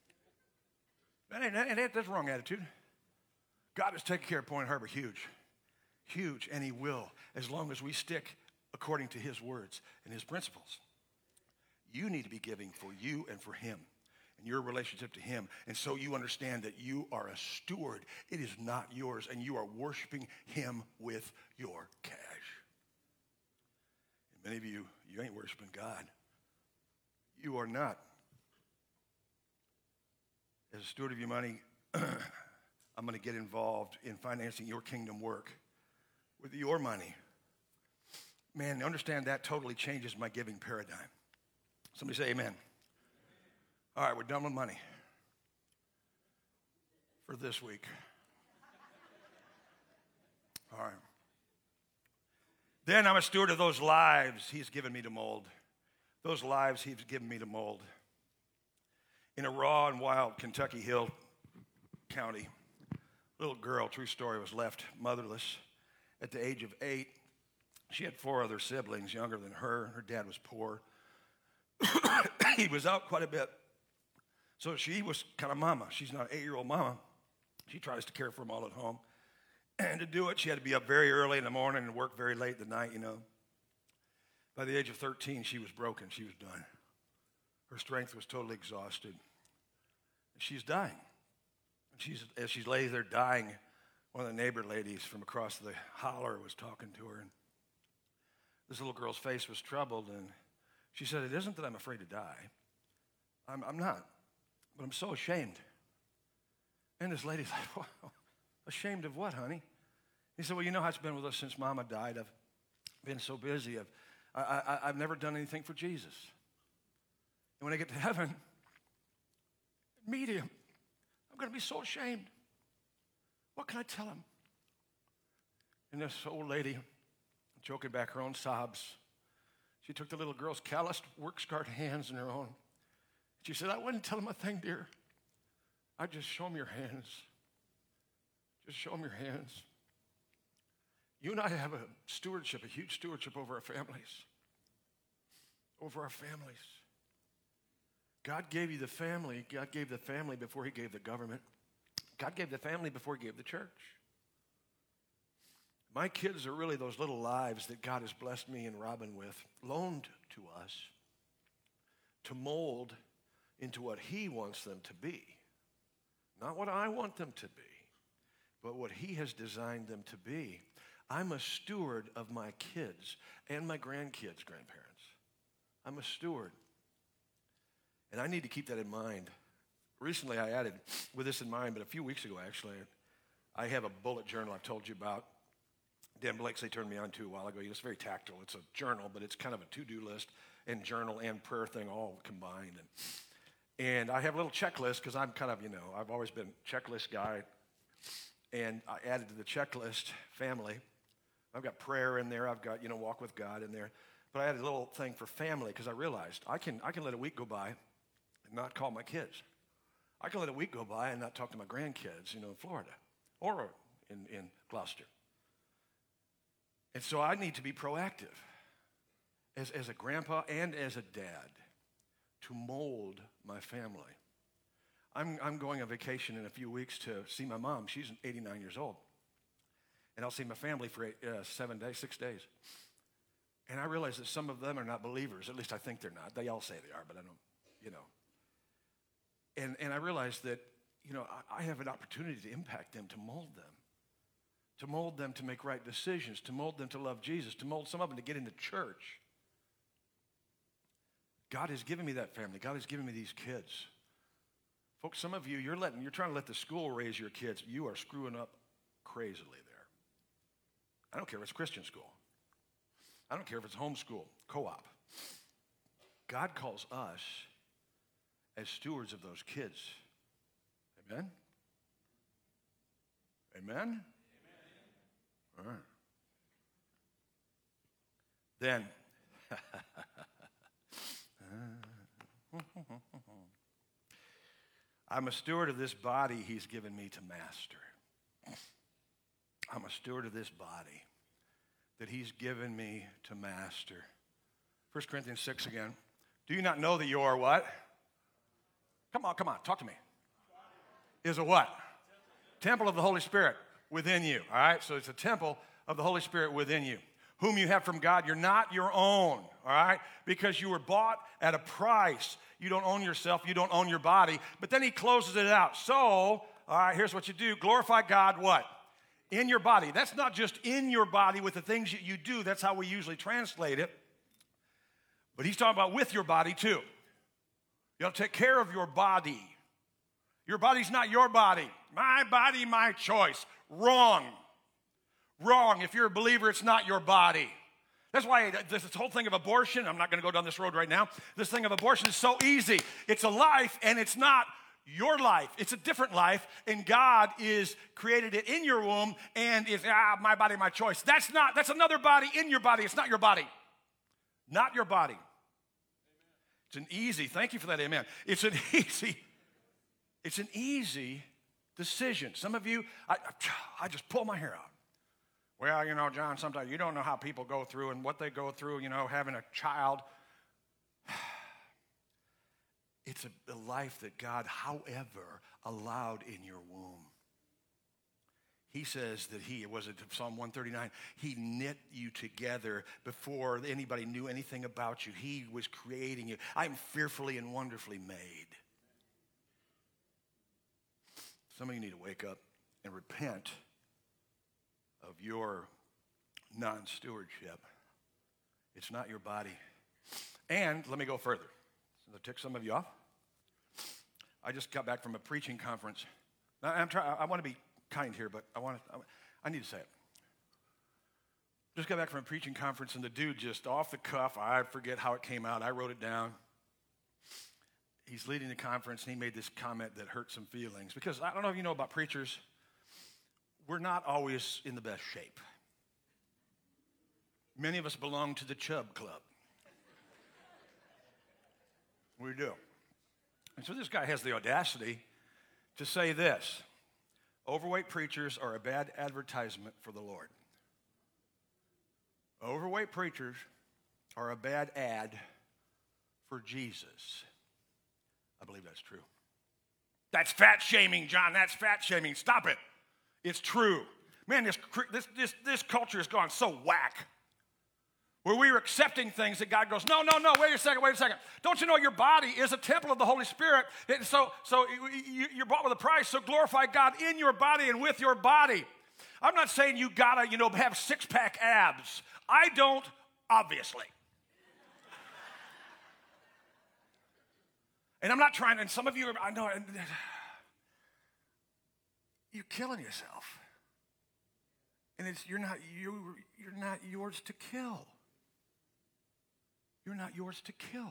That's the wrong attitude. God is taking care of Point Harbor huge. Huge, and he will, as long as we stick according to his words and his principles. You need to be giving for you and for him and your relationship to him. And so you understand that you are a steward. It is not yours, and you are worshiping him with your cash. And many of you ain't worshiping God. You are not. As a steward of your money, I'm going to get involved in financing your kingdom work with your money. Man, understand that totally changes my giving paradigm. Somebody say amen. All right, we're done with money for this week. All right. Then I'm a steward of those lives he's given me to mold. Those lives he's given me to mold. In a raw and wild Kentucky Hill County, a little girl, true story, was left motherless at the age of 8. She had 4 other siblings younger than her. Her dad was poor. He was out quite a bit. So she was kind of mama. She's not an 8-year-old mama. She tries to care for them all at home. And to do it, she had to be up very early in the morning and work very late at night, you know. By the age of 13, she was broken. She was done. Her strength was totally exhausted. She's dying. As she's laying there dying, one of the neighbor ladies from across the holler was talking to her. And this little girl's face was troubled, and she said, it isn't that I'm afraid to die. I'm not, but I'm so ashamed. And this lady's like, well, ashamed of what, honey? He said, well, you know how it's been with us since Mama died. I've been so busy. I've never done anything for Jesus. And when I get to heaven, meet him, I'm going to be so ashamed. What can I tell him? And this old lady, choking back her own sobs, she took the little girl's calloused, work-scarred hands in her own. She said, I wouldn't tell him a thing, dear. I'd just show him your hands. Just show him your hands. You and I have a stewardship, a huge stewardship over our families. Over our families. God gave you the family. God gave the family before he gave the government. God gave the family before he gave the church. My kids are really those little lives that God has blessed me and Robin with, loaned to us to mold into what he wants them to be. Not what I want them to be, but what he has designed them to be. I'm a steward of my kids and my grandkids' grandparents. I'm a steward. And I need to keep that in mind. Recently I added, with this in mind, but a few weeks ago actually, I have a bullet journal I've told you about. Dan Blakeslee turned me on to a while ago. It's very tactile. It's a journal, but it's kind of a to-do list and journal and prayer thing all combined. And I have a little checklist because I'm kind of, I've always been a checklist guy. And I added to the checklist family. I've got prayer in there. I've got, walk with God in there. But I added a little thing for family because I realized I can let a week go by and not call my kids. I can let a week go by and not talk to my grandkids, in Florida or in Gloucester. And so I need to be proactive as a grandpa and as a dad to mold my family. I'm going on vacation in a few weeks to see my mom. She's 89 years old. And I'll see my family for 6 days. And I realize that some of them are not believers. At least I think they're not. They all say they are, but I don't, And I realize that, I have an opportunity to impact them, to mold them to make right decisions, to mold them to love Jesus, to mold some of them to get into church. God has given me that family. God has given me these kids. Folks, some of you, you're trying to let the school raise your kids. You are screwing up crazily there. I don't care if it's Christian school. I don't care if it's homeschool, co-op. God calls us as stewards of those kids. Amen? Amen? All right. Then, I'm a steward of this body he's given me to master. I'm a steward of this body that he's given me to master. 1 Corinthians 6 again. Do you not know that you are what? Come on, talk to me. Is a what? Temple of the Holy Spirit within you, all right? So it's a temple of the Holy Spirit within you, whom you have from God. You're not your own, all right? Because you were bought at a price. You don't own yourself. You don't own your body. But then he closes it out. So, all right, here's what you do. Glorify God, what? In your body. That's not just in your body with the things that you do. That's how we usually translate it. But he's talking about with your body, too. You ought to take care of your body. Your body's not your body. My body, my choice. Wrong. Wrong. If you're a believer, it's not your body. That's why this whole thing of abortion, I'm not going to go down this road right now. This thing of abortion is so easy. It's a life, and it's not your life. It's a different life, and God is created it in your womb, and it's, my body, my choice. That's another body in your body. It's not your body. Not your body. It's an easy, thank you for that, amen. It's an easy decision. Some of you, I just pull my hair out. Well, John, sometimes you don't know how people go through and what they go through, having a child. It's a life that God, however, allowed in your womb. He says that Psalm 139, he knit you together before anybody knew anything about you. He was creating you. I'm fearfully and wonderfully made. Some of you need to wake up and repent of your non-stewardship. It's not your body. And let me go further. So to tick some of you off. I just got back from a preaching conference. Now, I want to be kind here, but I need to say it. Just got back from a preaching conference, and the dude just off the cuff, I forget how it came out. I wrote it down. He's leading the conference, and he made this comment that hurt some feelings. Because I don't know if you know about preachers. We're not always in the best shape. Many of us belong to the Chub Club. We do. And so this guy has the audacity to say this: overweight preachers are a bad advertisement for the Lord. Overweight preachers are a bad ad for Jesus. I believe that's true. That's fat shaming, John. That's fat shaming. Stop it. It's true. Man, this culture has gone so whack. Where we are accepting things that God goes, no, wait a second. Don't you know your body is a temple of the Holy Spirit? So you're bought with a price, so glorify God in your body and with your body. I'm not saying you gotta, have six-pack abs. I don't, obviously. And I'm not trying, and some of you, I know, you're killing yourself. And you're not yours to kill. You're not yours to kill.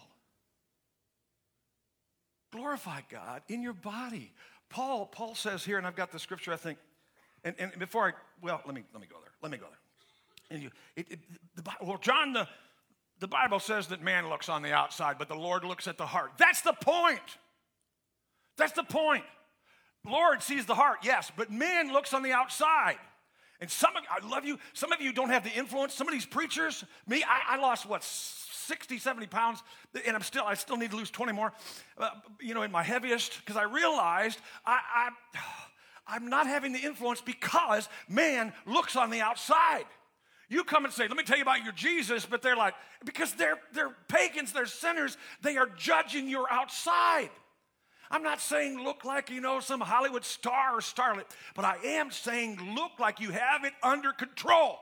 Glorify God in your body. Paul says here, and I've got the scripture, I think, and before let me go there. And John, the Bible says that man looks on the outside, but the Lord looks at the heart. That's the point. That's the point. The Lord sees the heart, yes, but man looks on the outside. And I love you, some of you don't have the influence. Some of these preachers, I lost, 60, 70 pounds, and I still need to lose 20 more, in my heaviest, because I realized I'm not having the influence because man looks on the outside. You come and say, let me tell you about your Jesus, but they're like, because they're pagans, they're sinners, they are judging your outside. I'm not saying look like, some Hollywood star or starlet, but I am saying look like you have it under control.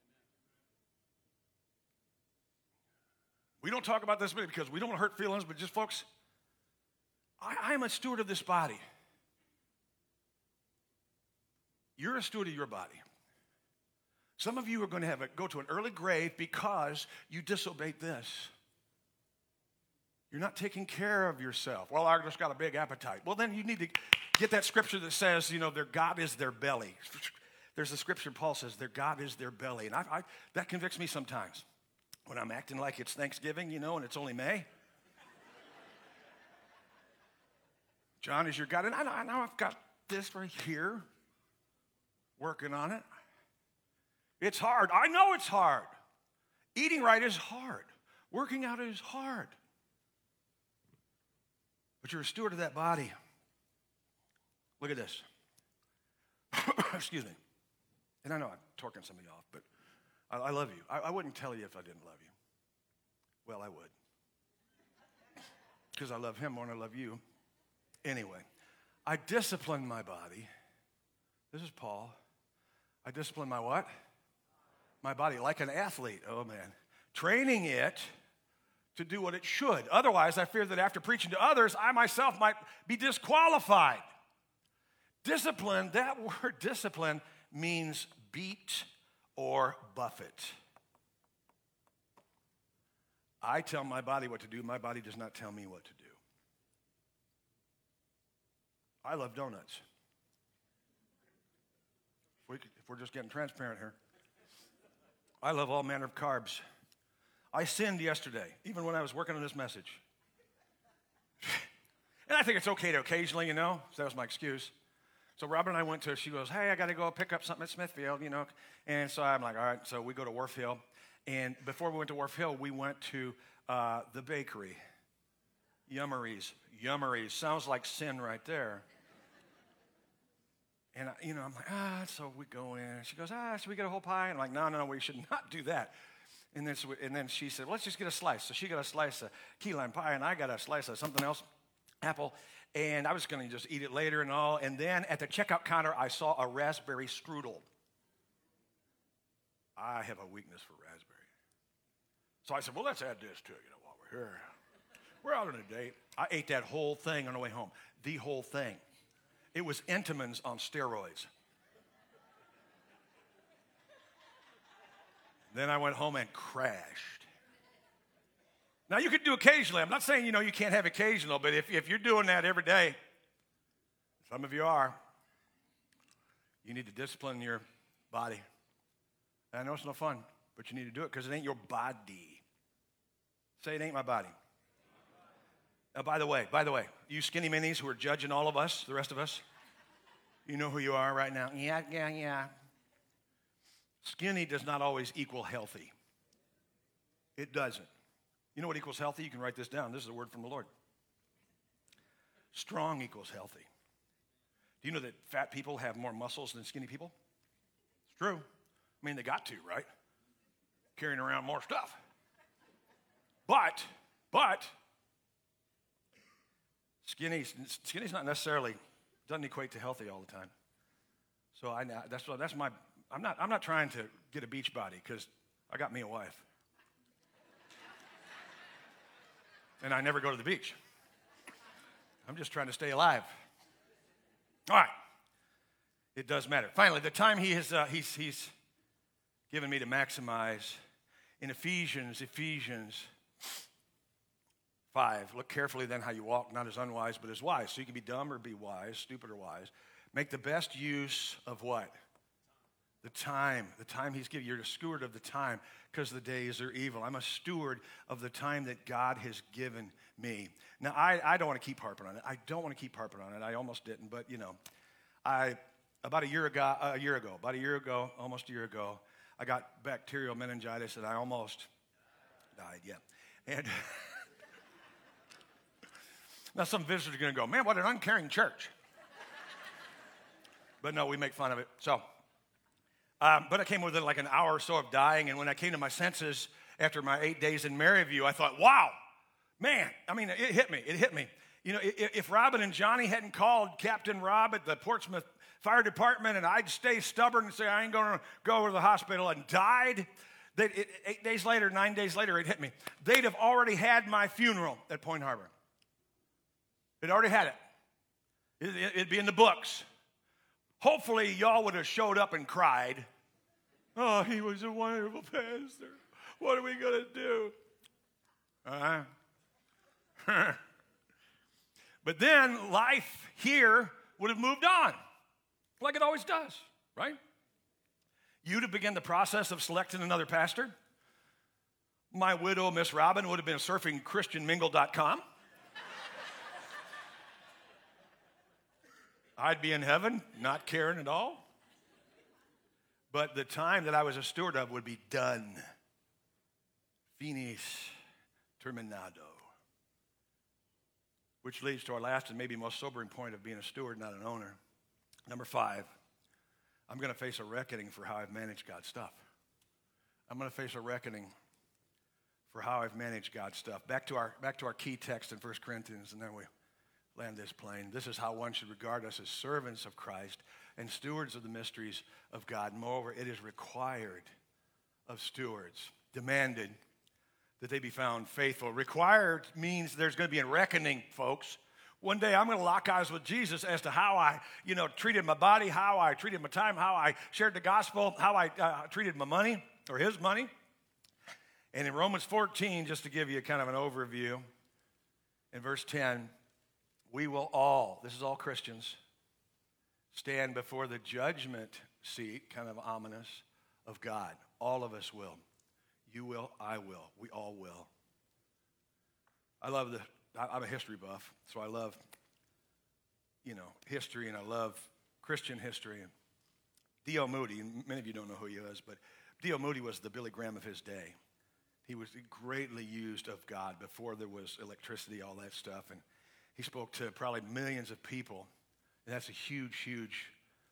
We don't talk about this because we don't want to hurt feelings, but just folks, I am a steward of this body. You're a steward of your body. Some of you are going to go to an early grave because you disobeyed this. You're not taking care of yourself. Well, I just got a big appetite. Well, then you need to get that scripture that says, their God is their belly. There's a scripture Paul says, their God is their belly. And that convicts me sometimes when I'm acting like it's Thanksgiving, and it's only May. John is your God. And I know I've got this right here, working on it. It's hard. I know it's hard. Eating right is hard. Working out is hard. But you're a steward of that body. Look at this. Excuse me. And I know I'm torquing some of you off, but I love you. I wouldn't tell you if I didn't love you. Well, I would. Because I love him more than I love you. Anyway, I discipline my body. This is Paul. I discipline my what? My body, like an athlete. Oh, man. Training it to do what it should. Otherwise, I fear that after preaching to others, I myself might be disqualified. Discipline, that word discipline, means beat or buffet. I tell my body what to do. My body does not tell me what to do. I love donuts. If we're just getting transparent here. I love all manner of carbs. I sinned yesterday, even when I was working on this message. And I think it's okay to occasionally, so that was my excuse. So Robin and I she goes, hey, I got to go pick up something at Smithfield, And so I'm like, all right. So we go to Wharf Hill. And before we went to Wharf Hill, we went to the bakery. Yummeries. Yummeries. Sounds like sin right there. And, I'm like, so we go in. She goes, should we get a whole pie? And I'm like, no, we should not do that. And then she said, well, let's just get a slice. So she got a slice of key lime pie, and I got a slice of something else, apple. And I was going to just eat it later and all. And then at the checkout counter, I saw a raspberry strudel. I have a weakness for raspberry. So I said, well, let's add this to it, while we're here. We're out on a date. I ate that whole thing on the way home. The whole thing. It was Entenmann's on steroids. Then I went home and crashed. Now, you could do occasionally. I'm not saying, you can't have occasional, but if you're doing that every day, some of you are, you need to discipline your body. I know it's no fun, but you need to do it because it ain't your body. Say, it ain't my body. By the way, you skinny minis who are judging all of us, the rest of us, you know who you are right now. Yeah. Skinny does not always equal healthy. It doesn't. You know what equals healthy? You can write this down. This is a word from the Lord. Strong equals healthy. Do you know that fat people have more muscles than skinny people? It's true. I mean, they got to, right? Carrying around more stuff. But skinny's not necessarily, doesn't equate to healthy all the time. So I'm not trying to get a beach body because I got me a wife. And I never go to the beach. I'm just trying to stay alive. All right. It does matter. Finally, the time he's given me to maximize in Ephesians 5. Look carefully then how you walk, not as unwise, but as wise. So you can be dumb or be wise, stupid or wise. Make the best use of what? The time he's given. You're a steward of the time because the days are evil. I'm a steward of the time that God has given me. Now, I don't want to keep harping on it. I almost didn't, but, about a year ago, almost a year ago, I got bacterial meningitis and I almost died, yeah. And now some visitors are going to go, man, what an uncaring church. But no, we make fun of it. So, but I came within like an hour or so of dying, and when I came to my senses after my 8 days in Maryview, I thought, wow, man, I mean, it hit me. It hit me. You know, if Robin and Johnny hadn't called Captain Rob at the Portsmouth Fire Department and I'd stay stubborn and say, I ain't going to go to the hospital and died, 8 days later, 9 days later, it hit me. They'd have already had my funeral at Point Harbor. They'd already had it. It'd be in the books. Hopefully, y'all would have showed up and cried. Oh, he was a wonderful pastor. What are we going to do? But then life here would have moved on, like it always does, right? You'd have begun the process of selecting another pastor. My widow, Miss Robin, would have been surfing ChristianMingle.com. I'd be in heaven, not caring at all. But the time that I was a steward of would be done. Finis terminado. Which leads to our last and maybe most sobering point of being a steward, not an owner. Number 5, I'm going to face a reckoning for how I've managed God's stuff. I'm going to face a reckoning for how I've managed God's stuff. Back to our key text in 1 Corinthians, and then we land this plane. This is how one should regard us as servants of Christ and stewards of the mysteries of God. Moreover, it is required of stewards, demanded that they be found faithful. Required means there's going to be a reckoning, folks. One day I'm going to lock eyes with Jesus as to how I, treated my body, how I treated my time, how I shared the gospel, how I treated my money or his money. And in Romans 14, just to give you kind of an overview, in verse 10, we will all, this is all Christians, stand before the judgment seat, kind of ominous, of God. All of us will. You will, I will, we all will. I'm a history buff, so I love, history, and I love Christian history. D.L. Moody, and many of you don't know who he is, but D.L. Moody was the Billy Graham of his day. He was greatly used of God before there was electricity, all that stuff, and he spoke to probably millions of people, and that's a huge, huge,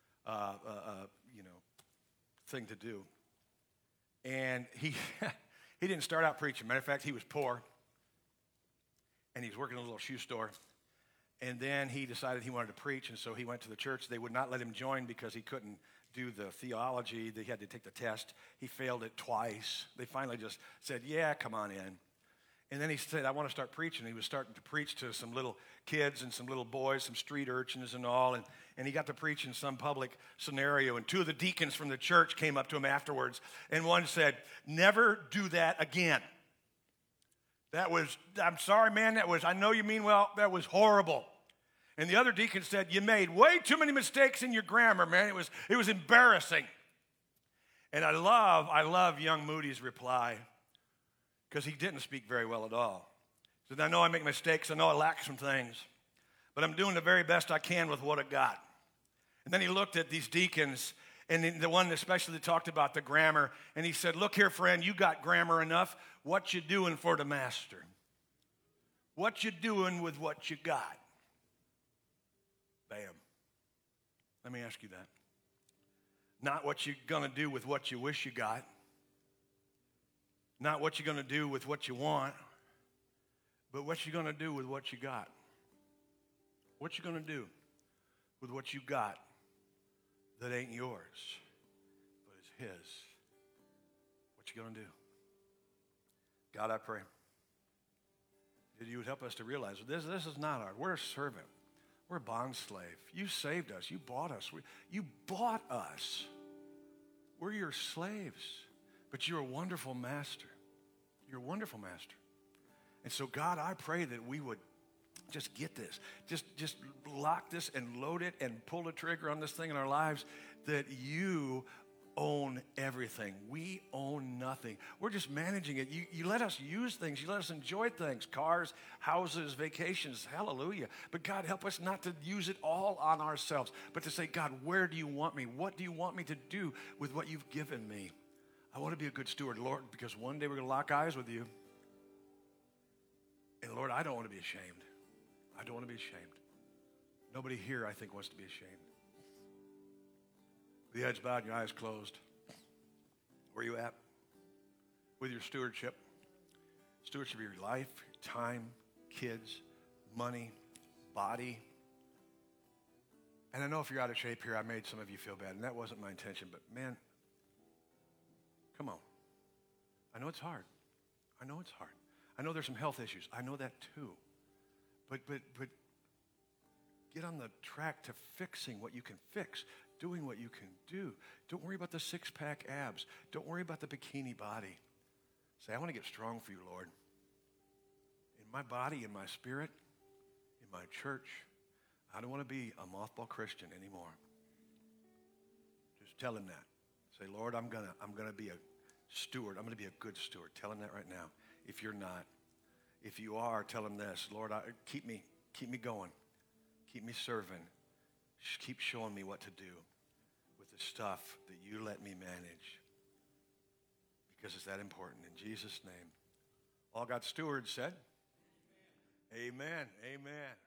thing to do. And he didn't start out preaching. Matter of fact, he was poor, and he was working in a little shoe store. And then he decided he wanted to preach, and so he went to the church. They would not let him join because he couldn't do the theology. He had to take the test. He failed it twice. They finally just said, yeah, come on in. And then he said, I want to start preaching. He was starting to preach to some little kids and some little boys, some street urchins and all. And he got to preach in some public scenario. And 2 of the deacons from the church came up to him afterwards. And one said, never do that again. I'm sorry, man, I know you mean well, that was horrible. And the other deacon said, you made way too many mistakes in your grammar, man. It was embarrassing. And I love young Moody's reply, because he didn't speak very well at all. He said, I know I make mistakes, I know I lack some things, but I'm doing the very best I can with what I got. And then he looked at these deacons, and the one especially that talked about the grammar, and he said, look here, friend, you got grammar enough. What you doing for the master? What you doing with what you got? Bam. Let me ask you that. Not what you're going to do with what you wish you got. Not what you're going to do with what you want, but what you're going to do with what you got. What you going to do with what you got that ain't yours, but it's his? What you going to do? God, I pray that you would help us to realize this is not ours. We're a servant. We're a bond slave. You saved us. You bought us. You bought us. We're your slaves. But you're a wonderful master. You're a wonderful master. And so, God, I pray that we would just get this. Just lock this and load it and pull the trigger on this thing in our lives, that you own everything. We own nothing. We're just managing it. You let us use things. You let us enjoy things. Cars, houses, vacations. Hallelujah. But God, help us not to use it all on ourselves, but to say, God, where do you want me? What do you want me to do with what you've given me? I want to be a good steward, Lord, because one day we're going to lock eyes with you. And Lord, I don't want to be ashamed. I don't want to be ashamed. Nobody here, I think, wants to be ashamed. With your heads bowed and your eyes closed. Where are you at? With your stewardship. Stewardship of your life, your time, kids, money, body. And I know if you're out of shape here, I made some of you feel bad, and that wasn't my intention, but man, come on. I know it's hard. I know it's hard. I know there's some health issues. I know that too. But get on the track to fixing what you can fix, doing what you can do. Don't worry about the six-pack abs. Don't worry about the bikini body. Say, I want to get strong for you, Lord. In my body, in my spirit, in my church, I don't want to be a mothball Christian anymore. Just tell him that. Say, Lord, I'm gonna be a steward. I'm going to be a good steward. Tell him that right now. If you're not, if you are, tell him this. Lord, keep me going. Keep me serving. Just keep showing me what to do with the stuff that you let me manage. Because it's that important. In Jesus' name. All God's stewards said, amen. Amen.